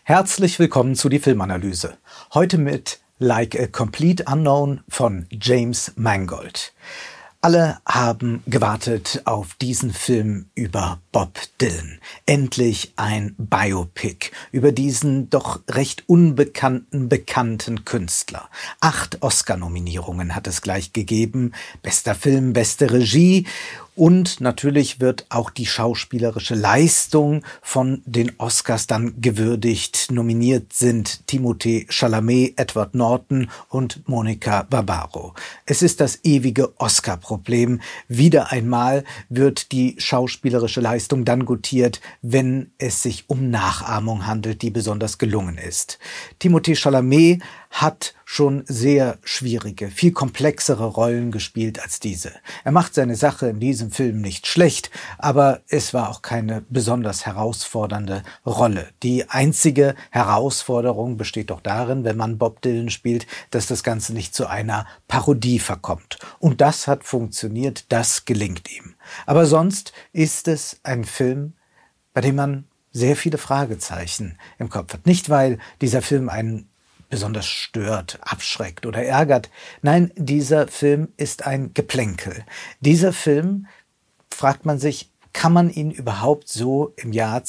Herzlich willkommen zu die Filmanalyse. Heute mit Like a Complete Unknown von James Mangold. Alle haben gewartet auf diesen Film über Bob Dylan. Endlich ein Biopic über diesen doch recht bekannten Künstler. 8 Oscar-Nominierungen hat es gleich gegeben. Bester Film, beste Regie. Und natürlich wird auch die schauspielerische Leistung von den Oscars dann gewürdigt. Nominiert sind Timothée Chalamet, Edward Norton und Monica Barbaro. Es ist das ewige Oscar-Problem. Wieder einmal wird die schauspielerische Leistung dann gutiert, wenn es sich um Nachahmung handelt, die besonders gelungen ist. Timothée Chalamet hat schon sehr schwierige, viel komplexere Rollen gespielt als diese. Er macht seine Sache in diesem Film nicht schlecht, aber es war auch keine besonders herausfordernde Rolle. Die einzige Herausforderung besteht doch darin, wenn man Bob Dylan spielt, dass das Ganze nicht zu einer Parodie verkommt. Und das hat funktioniert, das gelingt ihm. Aber sonst ist es ein Film, bei dem man sehr viele Fragezeichen im Kopf hat. Nicht, weil dieser Film einen besonders stört, abschreckt oder ärgert. Nein, dieser Film ist ein Geplänkel. Dieser Film, fragt man sich, kann man ihn überhaupt so im Jahr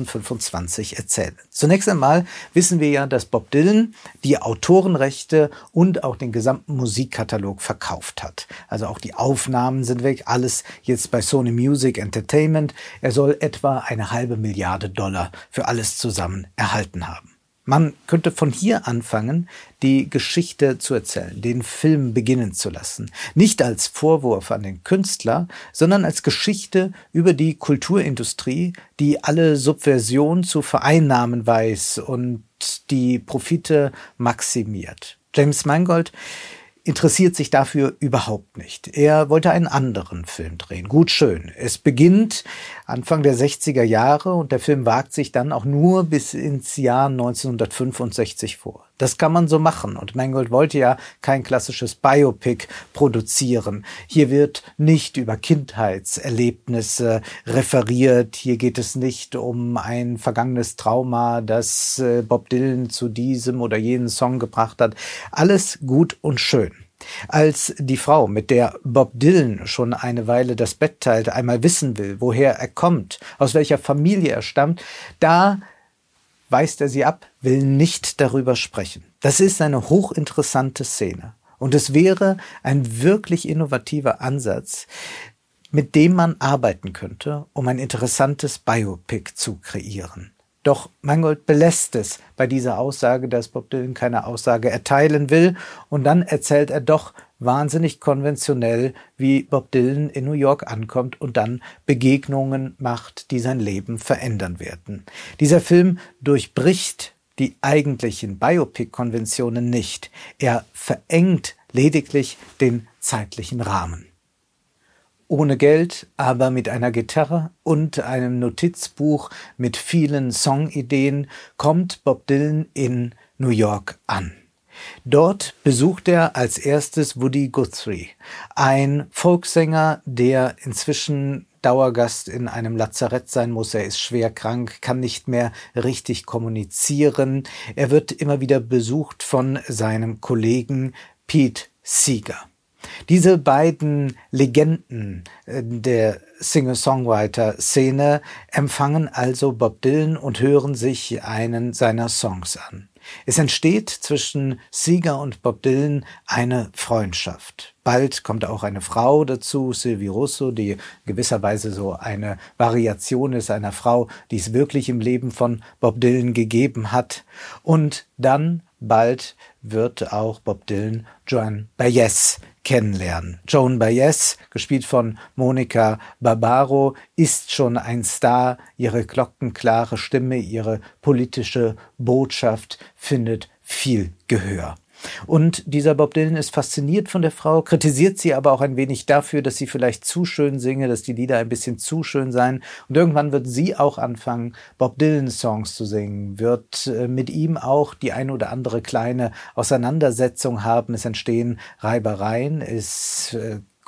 2025 erzählen? Zunächst einmal wissen wir ja, dass Bob Dylan die Autorenrechte und auch den gesamten Musikkatalog verkauft hat. Also auch die Aufnahmen sind weg, alles jetzt bei Sony Music Entertainment. Er soll etwa $500 Millionen für alles zusammen erhalten haben. Man könnte von hier anfangen, die Geschichte zu erzählen, den Film beginnen zu lassen. Nicht als Vorwurf an den Künstler, sondern als Geschichte über die Kulturindustrie, die alle Subversion zu vereinnahmen weiß und die Profite maximiert. James Mangold interessiert sich dafür überhaupt nicht. Er wollte einen anderen Film drehen. Gut, schön. Es beginnt Anfang der 60er Jahre und der Film wagt sich dann auch nur bis ins Jahr 1965 vor. Das kann man so machen und Mangold wollte ja kein klassisches Biopic produzieren. Hier wird nicht über Kindheitserlebnisse referiert. Hier geht es nicht um ein vergangenes Trauma, das Bob Dylan zu diesem oder jenem Song gebracht hat. Alles gut und schön. Als die Frau, mit der Bob Dylan schon eine Weile das Bett teilt, einmal wissen will, woher er kommt, aus welcher Familie er stammt, da weist er sie ab, will nicht darüber sprechen. Das ist eine hochinteressante Szene. Und es wäre ein wirklich innovativer Ansatz, mit dem man arbeiten könnte, um ein interessantes Biopic zu kreieren. Doch Mangold belässt es bei dieser Aussage, dass Bob Dylan keine Aussage erteilen will. Und dann erzählt er doch wahnsinnig konventionell, wie Bob Dylan in New York ankommt und dann Begegnungen macht, die sein Leben verändern werden. Dieser Film durchbricht die eigentlichen Biopic-Konventionen nicht. Er verengt lediglich den zeitlichen Rahmen. Ohne Geld, aber mit einer Gitarre und einem Notizbuch mit vielen Songideen kommt Bob Dylan in New York an. Dort besucht er als erstes Woody Guthrie, ein Folksänger, der inzwischen Dauergast in einem Lazarett sein muss. Er ist schwer krank, kann nicht mehr richtig kommunizieren. Er wird immer wieder besucht von seinem Kollegen Pete Seeger. Diese beiden Legenden der Singer-Songwriter-Szene empfangen also Bob Dylan und hören sich einen seiner Songs an. Es entsteht zwischen Seeger und Bob Dylan eine Freundschaft. Bald kommt auch eine Frau dazu, Sylvie Russo, die gewisserweise so eine Variation ist einer Frau, die es wirklich im Leben von Bob Dylan gegeben hat. Und dann bald wird auch Bob Dylan Joan Baez kennenlernen. Joan Baez, gespielt von Monica Barbaro, ist schon ein Star. Ihre glockenklare Stimme, ihre politische Botschaft findet viel Gehör. Und dieser Bob Dylan ist fasziniert von der Frau, kritisiert sie aber auch ein wenig dafür, dass sie vielleicht zu schön singe, dass die Lieder ein bisschen zu schön seien. Und irgendwann wird sie auch anfangen, Bob Dylan Songs zu singen, wird mit ihm auch die eine oder andere kleine Auseinandersetzung haben. Es entstehen Reibereien, es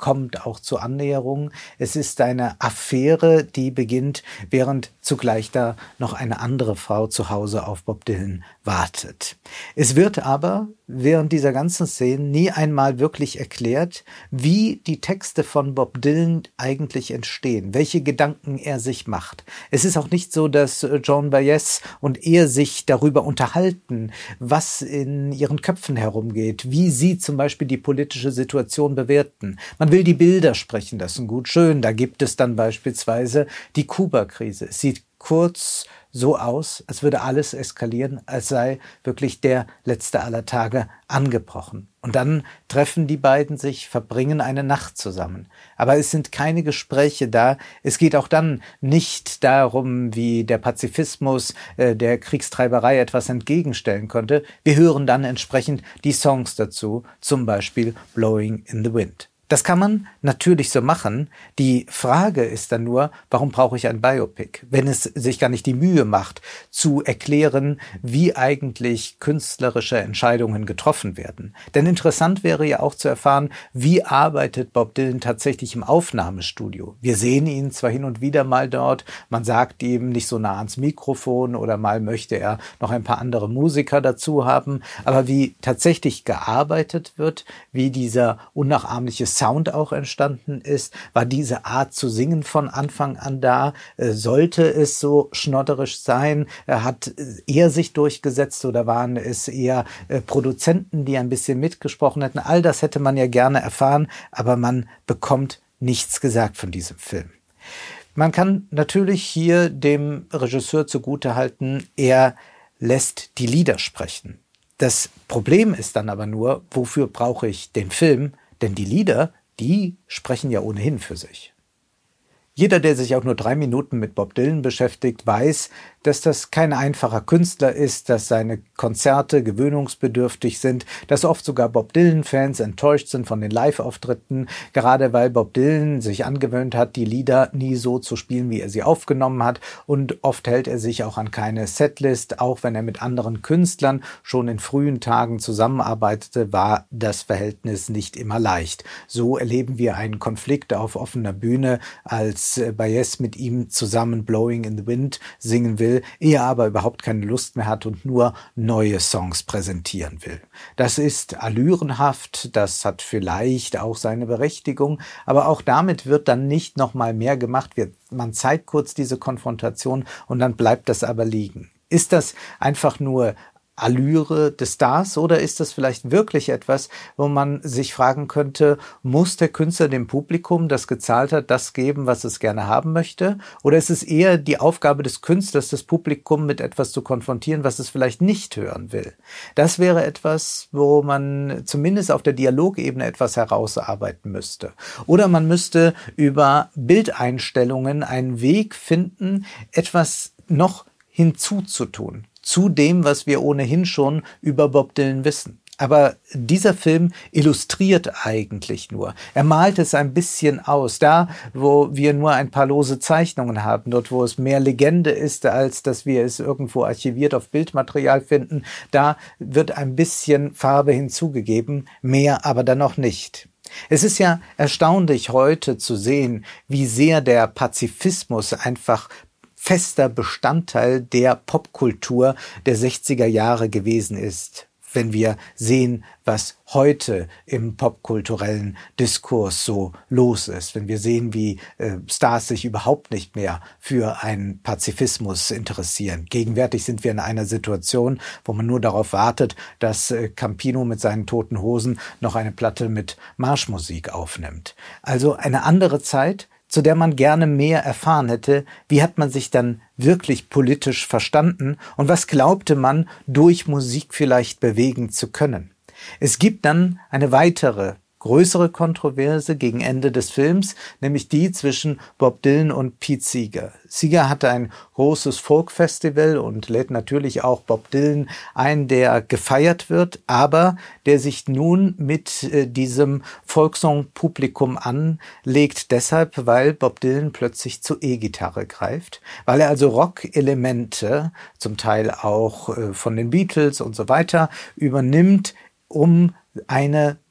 kommt auch zu Annäherungen. Es ist eine Affäre, die beginnt, während zugleich da noch eine andere Frau zu Hause auf Bob Dylan wartet. Es wird aber während dieser ganzen Szenen nie einmal wirklich erklärt, wie die Texte von Bob Dylan eigentlich entstehen, welche Gedanken er sich macht. Es ist auch nicht so, dass Joan Baez und er sich darüber unterhalten, was in ihren Köpfen herumgeht, wie sie zum Beispiel die politische Situation bewerten. Man will die Bilder sprechen lassen, gut, schön. Da gibt es dann beispielsweise die Kuba-Krise. Es sieht kurz so aus, als würde alles eskalieren, als sei wirklich der letzte aller Tage angebrochen. Und dann treffen die beiden sich, verbringen eine Nacht zusammen. Aber es sind keine Gespräche da. Es geht auch dann nicht darum, wie der Pazifismus der Kriegstreiberei etwas entgegenstellen konnte. Wir hören dann entsprechend die Songs dazu, zum Beispiel Blowing in the Wind. Das kann man natürlich so machen. Die Frage ist dann nur, warum brauche ich ein Biopic, wenn es sich gar nicht die Mühe macht, zu erklären, wie eigentlich künstlerische Entscheidungen getroffen werden. Denn interessant wäre ja auch zu erfahren, wie arbeitet Bob Dylan tatsächlich im Aufnahmestudio. Wir sehen ihn zwar hin und wieder mal dort, man sagt ihm nicht so nah ans Mikrofon oder mal möchte er noch ein paar andere Musiker dazu haben, aber wie tatsächlich gearbeitet wird, wie dieser unnachahmliche Sound auch entstanden ist, war diese Art zu singen von Anfang an da, sollte es so schnodderisch sein, hat er sich durchgesetzt oder waren es eher Produzenten, die ein bisschen mitgesprochen hätten, all das hätte man ja gerne erfahren, aber man bekommt nichts gesagt von diesem Film. Man kann natürlich hier dem Regisseur zugutehalten, er lässt die Lieder sprechen. Das Problem ist dann aber nur, wofür brauche ich den Film? Denn die Lieder, die sprechen ja ohnehin für sich. Jeder, der sich auch nur 3 Minuten mit Bob Dylan beschäftigt, weiß, dass das kein einfacher Künstler ist, dass seine Konzerte gewöhnungsbedürftig sind, dass oft sogar Bob Dylan-Fans enttäuscht sind von den Live-Auftritten, gerade weil Bob Dylan sich angewöhnt hat, die Lieder nie so zu spielen, wie er sie aufgenommen hat, und oft hält er sich auch an keine Setlist, auch wenn er mit anderen Künstlern schon in frühen Tagen zusammenarbeitete, war das Verhältnis nicht immer leicht. So erleben wir einen Konflikt auf offener Bühne, als Baez mit ihm zusammen Blowing in the Wind singen will, er aber überhaupt keine Lust mehr hat und nur neue Songs präsentieren will. Das ist allürenhaft, das hat vielleicht auch seine Berechtigung, aber auch damit wird dann nicht noch mal mehr gemacht. Man zeigt kurz diese Konfrontation und dann bleibt das aber liegen. Ist das einfach nur Allüre des Stars oder ist das vielleicht wirklich etwas, wo man sich fragen könnte, muss der Künstler dem Publikum, das gezahlt hat, das geben, was es gerne haben möchte? Oder ist es eher die Aufgabe des Künstlers, das Publikum mit etwas zu konfrontieren, was es vielleicht nicht hören will? Das wäre etwas, wo man zumindest auf der Dialogebene etwas herausarbeiten müsste. Oder man müsste über Bildeinstellungen einen Weg finden, etwas noch hinzuzutun zu dem, was wir ohnehin schon über Bob Dylan wissen. Aber dieser Film illustriert eigentlich nur. Er malt es ein bisschen aus. Da, wo wir nur ein paar lose Zeichnungen haben, dort, wo es mehr Legende ist, als dass wir es irgendwo archiviert auf Bildmaterial finden, da wird ein bisschen Farbe hinzugegeben, mehr aber dann noch nicht. Es ist ja erstaunlich heute zu sehen, wie sehr der Pazifismus einfach fester Bestandteil der Popkultur der 60er Jahre gewesen ist, wenn wir sehen, was heute im popkulturellen Diskurs so los ist, wenn wir sehen, wie Stars sich überhaupt nicht mehr für einen Pazifismus interessieren. Gegenwärtig sind wir in einer Situation, wo man nur darauf wartet, dass Campino mit seinen Toten Hosen noch eine Platte mit Marschmusik aufnimmt. Also eine andere Zeit, zu der man gerne mehr erfahren hätte. Wie hat man sich dann wirklich politisch verstanden und was glaubte man, durch Musik vielleicht bewegen zu können? Es gibt dann eine weitere, größere Kontroverse gegen Ende des Films, nämlich die zwischen Bob Dylan und Pete Seeger. Seeger hatte ein großes Folk-Festival und lädt natürlich auch Bob Dylan ein, der gefeiert wird, aber der sich nun mit diesem Folksong-Publikum anlegt, deshalb, weil Bob Dylan plötzlich zur E-Gitarre greift, weil er also Rock-Elemente, zum Teil auch von den Beatles und so weiter, übernimmt, um eine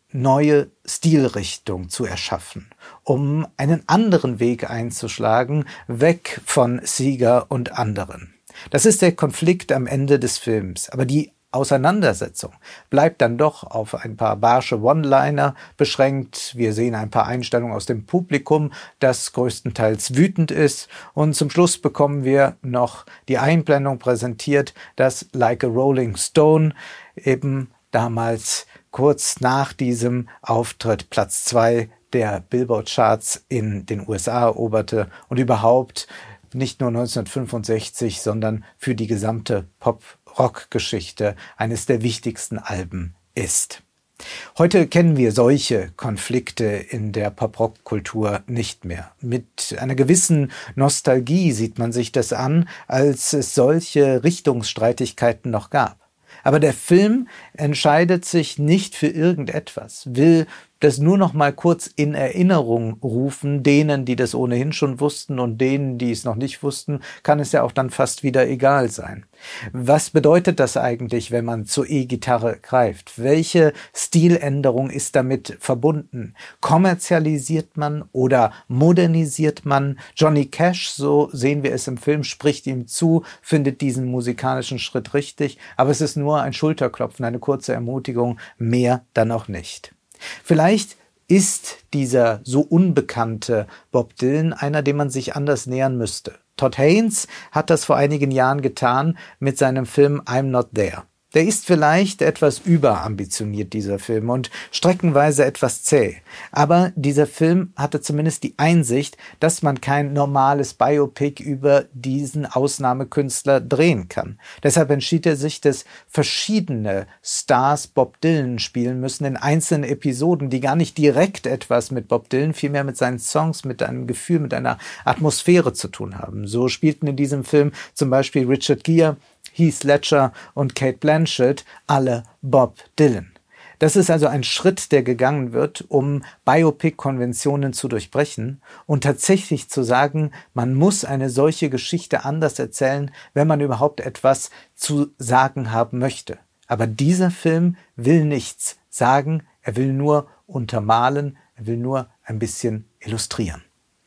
neue Stilrichtung zu erschaffen, um einen anderen Weg einzuschlagen, weg von Seeger und anderen. Das ist der Konflikt am Ende des Films, aber die Auseinandersetzung bleibt dann doch auf ein paar barsche One-Liner beschränkt. Wir sehen ein paar Einstellungen aus dem Publikum, das größtenteils wütend ist. Und zum Schluss bekommen wir noch die Einblendung präsentiert, dass Like a Rolling Stone eben damals kurz nach diesem Auftritt Platz 2 der Billboard-Charts in den USA eroberte und überhaupt nicht nur 1965, sondern für die gesamte Pop-Rock-Geschichte eines der wichtigsten Alben ist. Heute kennen wir solche Konflikte in der Pop-Rock-Kultur nicht mehr. Mit einer gewissen Nostalgie sieht man sich das an, als es solche Richtungsstreitigkeiten noch gab. Aber der Film entscheidet sich nicht für irgendetwas, will das nur noch mal kurz in Erinnerung rufen. Denen, die das ohnehin schon wussten, und denen, die es noch nicht wussten, kann es ja auch dann fast wieder egal sein. Was bedeutet das eigentlich, wenn man zur E-Gitarre greift? Welche Stiländerung ist damit verbunden? Kommerzialisiert man oder modernisiert man? Johnny Cash, so sehen wir es im Film, spricht ihm zu, findet diesen musikalischen Schritt richtig, aber es ist nur ein Schulterklopfen, eine kurze Ermutigung, mehr dann auch nicht. Vielleicht ist dieser so unbekannte Bob Dylan einer, dem man sich anders nähern müsste. Todd Haynes hat das vor einigen Jahren getan mit seinem Film I'm Not There. Der ist vielleicht etwas überambitioniert, dieser Film, und streckenweise etwas zäh. Aber dieser Film hatte zumindest die Einsicht, dass man kein normales Biopic über diesen Ausnahmekünstler drehen kann. Deshalb entschied er sich, dass verschiedene Stars Bob Dylan spielen müssen in einzelnen Episoden, die gar nicht direkt etwas mit Bob Dylan, vielmehr mit seinen Songs, mit einem Gefühl, mit einer Atmosphäre zu tun haben. So spielten in diesem Film zum Beispiel Richard Gere, Heath Ledger und Cate Blanchett, alle Bob Dylan. Das ist also ein Schritt, der gegangen wird, um Biopic-Konventionen zu durchbrechen und tatsächlich zu sagen, man muss eine solche Geschichte anders erzählen, wenn man überhaupt etwas zu sagen haben möchte. Aber dieser Film will nichts sagen, er will nur untermalen, er will nur ein bisschen illustrieren.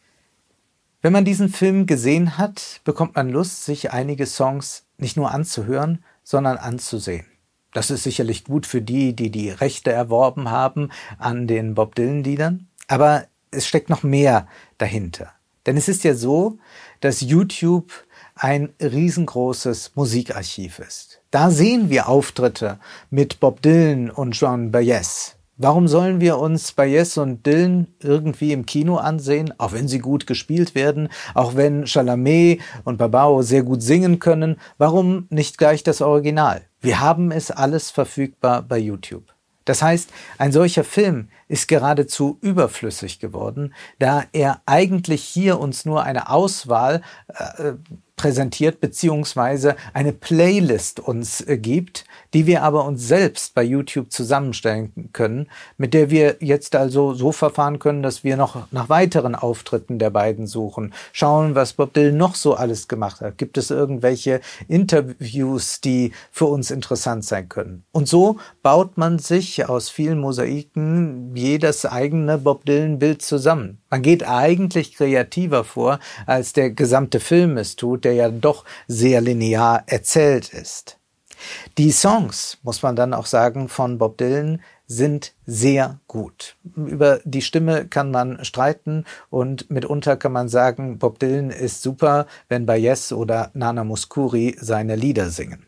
Wenn man diesen Film gesehen hat, bekommt man Lust, sich einige Songs nicht nur anzuhören, sondern anzusehen. Das ist sicherlich gut für die, die die Rechte erworben haben an den Bob Dylan-Liedern. Aber es steckt noch mehr dahinter. Denn es ist ja so, dass YouTube ein riesengroßes Musikarchiv ist. Da sehen wir Auftritte mit Bob Dylan und Joan Baez. Warum sollen wir uns Baez und Dylan irgendwie im Kino ansehen, auch wenn sie gut gespielt werden, auch wenn Chalamet und Barbaro sehr gut singen können? Warum nicht gleich das Original? Wir haben es alles verfügbar bei YouTube. Das heißt, ein solcher Film ist geradezu überflüssig geworden, da er eigentlich hier uns nur eine Auswahl präsentiert, beziehungsweise eine Playlist uns gibt, die wir aber uns selbst bei YouTube zusammenstellen können, mit der wir jetzt also so verfahren können, dass wir noch nach weiteren Auftritten der beiden suchen, schauen, was Bob Dylan noch so alles gemacht hat. Gibt es irgendwelche Interviews, die für uns interessant sein können? Und so baut man sich aus vielen Mosaiken jedes eigene Bob Dylan-Bild zusammen. Man geht eigentlich kreativer vor, als der gesamte Film es tut, der ja doch sehr linear erzählt ist. Die Songs, muss man dann auch sagen, von Bob Dylan sind sehr gut. Über die Stimme kann man streiten und mitunter kann man sagen, Bob Dylan ist super, wenn Baez oder Nana Mouskouri seine Lieder singen.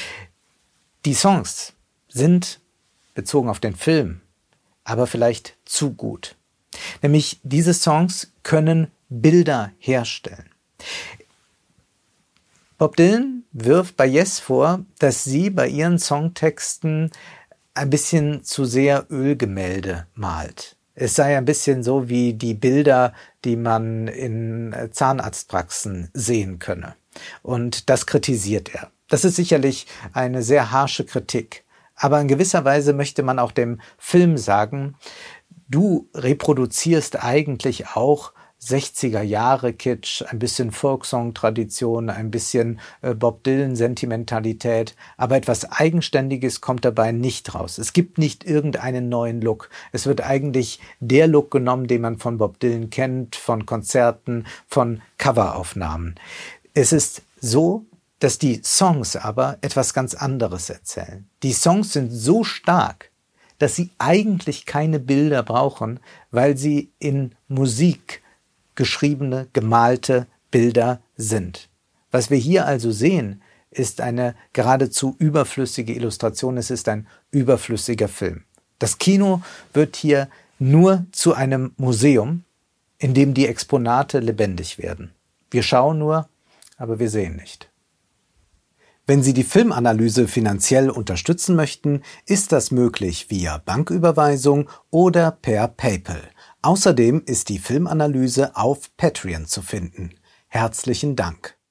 Die Songs sind, bezogen auf den Film, aber vielleicht zu gut. Nämlich diese Songs können Bilder herstellen. Bob Dylan wirft Baez vor, dass sie bei ihren Songtexten ein bisschen zu sehr Ölgemälde malt. Es sei ein bisschen so wie die Bilder, die man in Zahnarztpraxen sehen könne. Und das kritisiert er. Das ist sicherlich eine sehr harsche Kritik. Aber in gewisser Weise möchte man auch dem Film sagen, Du reproduzierst eigentlich auch 60er Jahre Kitsch, ein bisschen Folksong-Tradition, ein bisschen Bob Dylan-Sentimentalität, aber etwas Eigenständiges kommt dabei nicht raus. Es gibt nicht irgendeinen neuen Look. Es wird eigentlich der Look genommen, den man von Bob Dylan kennt, von Konzerten, von Coveraufnahmen. Es ist so, dass die Songs aber etwas ganz anderes erzählen. Die Songs sind so stark, dass sie eigentlich keine Bilder brauchen, weil sie in Musik geschriebene, gemalte Bilder sind. Was wir hier also sehen, ist eine geradezu überflüssige Illustration. Es ist ein überflüssiger Film. Das Kino wird hier nur zu einem Museum, in dem die Exponate lebendig werden. Wir schauen nur, aber wir sehen nicht. Wenn Sie die Filmanalyse finanziell unterstützen möchten, ist das möglich via Banküberweisung oder per PayPal. Außerdem ist die Filmanalyse auf Patreon zu finden. Herzlichen Dank.